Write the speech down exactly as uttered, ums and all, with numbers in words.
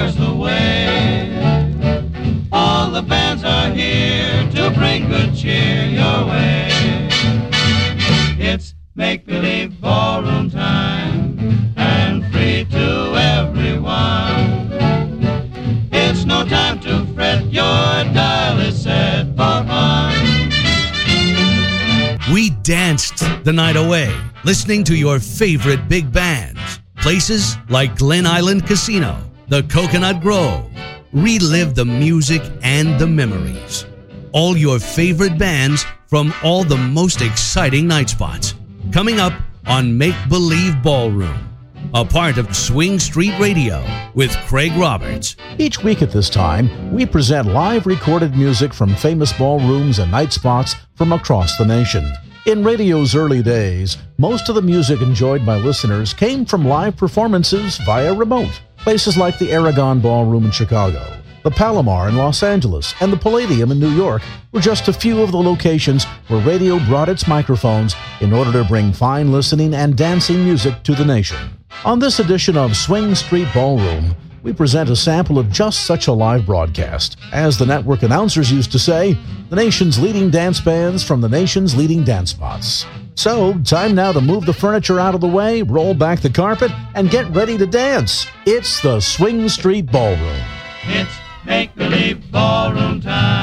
there's the way. All the bands are here to bring good cheer your way. It's make-believe ballroom time, and free to everyone. It's no time to fret, your dial is set for fun. We danced the night away, listening to your favorite big bands. Places like Glen Island Casino, the Coconut Grove. Relive the music and the memories. All your favorite bands from all the most exciting night spots. Coming up on Make Believe Ballroom, a part of Swing Street Radio with Craig Roberts. Each week at this time, we present live recorded music from famous ballrooms and night spots from across the nation. In radio's early days, most of the music enjoyed by listeners came from live performances via remote. Places like the Aragon Ballroom in Chicago, the Palomar in Los Angeles, and the Palladium in New York were just a few of the locations where radio brought its microphones in order to bring fine listening and dancing music to the nation. On this edition of Swing Street Ballroom, we present a sample of just such a live broadcast. As the network announcers used to say, the nation's leading dance bands from the nation's leading dance spots. So, time now to move the furniture out of the way, roll back the carpet, and get ready to dance. It's the Swing Street Ballroom. It's make-believe ballroom time.